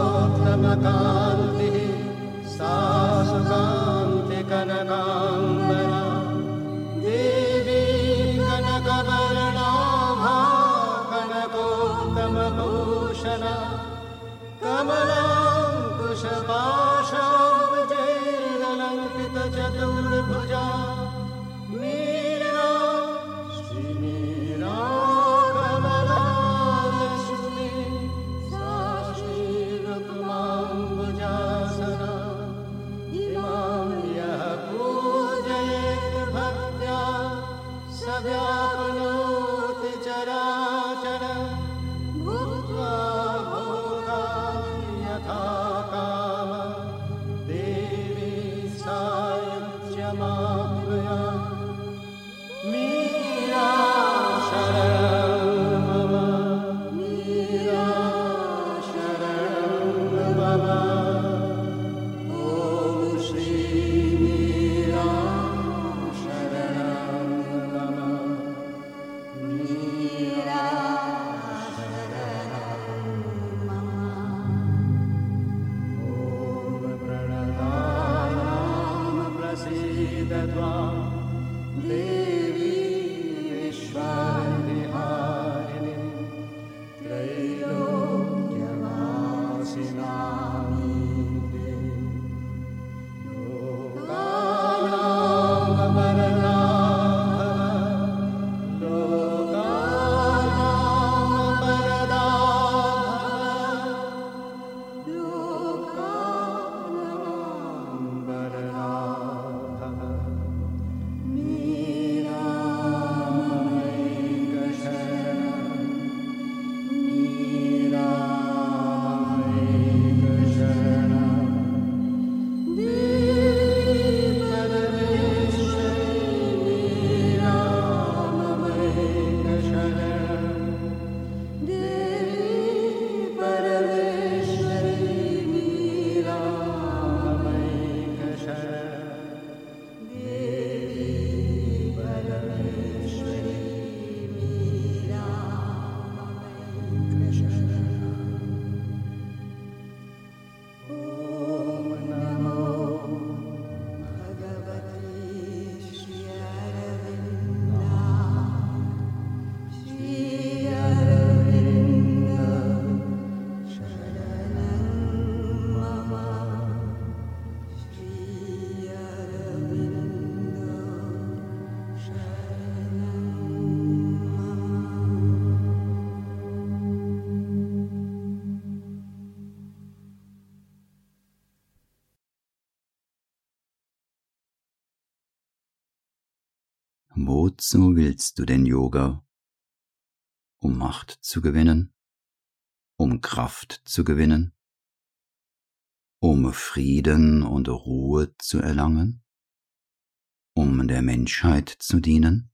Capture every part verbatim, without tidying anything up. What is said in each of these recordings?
उत्तमकान्तिः सा सुकान्ति कनकाम्बरा देवी कनकवर्णाभा कनकोत्तमभूषणा कमलाङ्कुशपाशाब्जैरलङ्कृतचतुर्भुजा मीरा श्रीमीरा कमला लक्ष्मी सा श्रीरुक्माम्बुजासना इमां यः पूजयेत् भक्त्या स व्याप्नोति चराचरम् भूत्वा भोगान् यथा कामः देवी सायुज्यमाप्नुयात् मीरा शरणं मम मीरा शरणं मम ॐ श्री मीरा शरणं मम मीरा ॐ प्रणतानां प्रसीदत्वा देवी विश्वविहारिणी त्रैलोक्यवासिनामीते लोकानां वरदाभव लोकानां वरदाभव लोकानां वरदाभव मीरा ममैकशरणं मीरा ममैकशरणं देवी परमेश्वरी मीरा ममैकशरणं देवी परमेश्वरी मीरा ममैकशरणं देवी परमेश्वरी मीरा ममैकशरणम् ॐ नमो भगवती श्री अरविन्दाय श्री अरविन्द शरणं मम श्री अरविन्द शरणं Wozu willst du denn Yoga? Um Macht zu gewinnen? Um Kraft zu gewinnen? Um Frieden und Ruhe zu erlangen? Um der Menschheit zu dienen?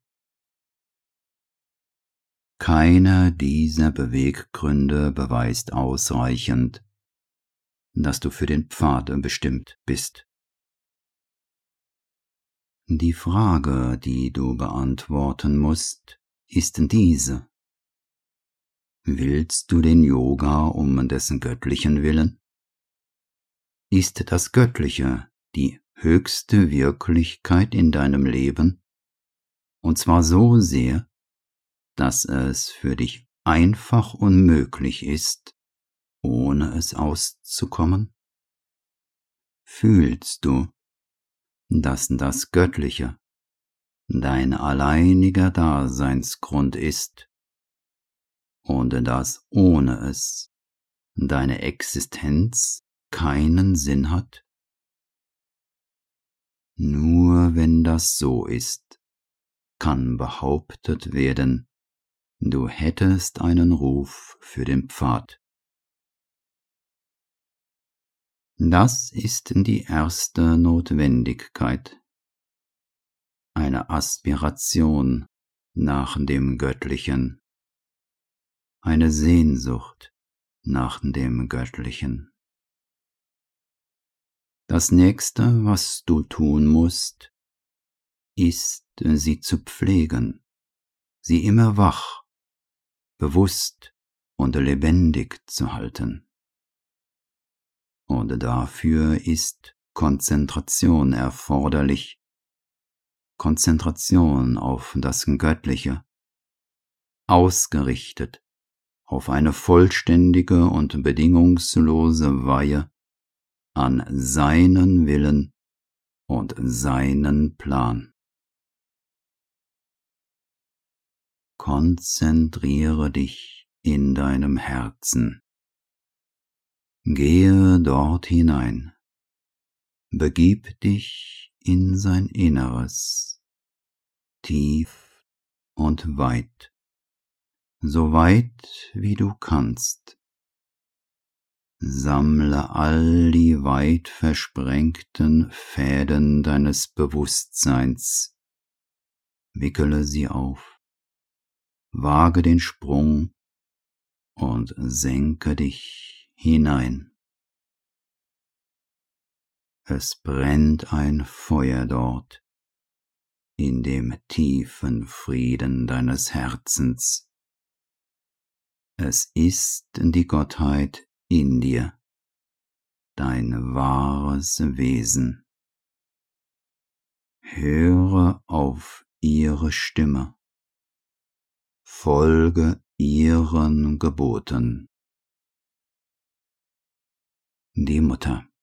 Keiner dieser Beweggründe beweist ausreichend, dass du für den Pfad bestimmt bist. Die Frage, die du beantworten musst, ist diese: Willst du den Yoga um dessen göttlichen Willen? Ist das Göttliche die höchste Wirklichkeit in deinem Leben, und zwar so sehr, dass es für dich einfach unmöglich ist, ohne es auszukommen? Fühlst du, dass das Göttliche dein alleiniger Daseinsgrund ist und dass ohne es deine Existenz keinen Sinn hat? Nur wenn das so ist, kann behauptet werden, du hättest einen Ruf für den Pfad. Das ist die erste Notwendigkeit, eine Aspiration nach dem Göttlichen, eine Sehnsucht nach dem Göttlichen. Das Nächste, was du tun musst, ist, sie zu pflegen, sie immer wach, bewusst und lebendig zu halten. und dafür ist Konzentration erforderlich. Konzentration auf das Göttliche, ausgerichtet auf eine vollständige und bedingungslose Weihe an seinen Willen und seinen Plan. Konzentriere dich in deinem Herzen. Gehe dort hinein. Begib dich in sein Inneres, tief und weit, so weit wie du kannst. Sammle all die weit versprengten Fäden deines Bewusstseins, wickele sie auf, wage den Sprung und senke dich hinein. Es brennt ein Feuer dort, in dem tiefen Frieden deines Herzens. Es ist die Gottheit in dir, dein wahres Wesen. Höre auf ihre Stimme, folge ihren Geboten. Die Mutter.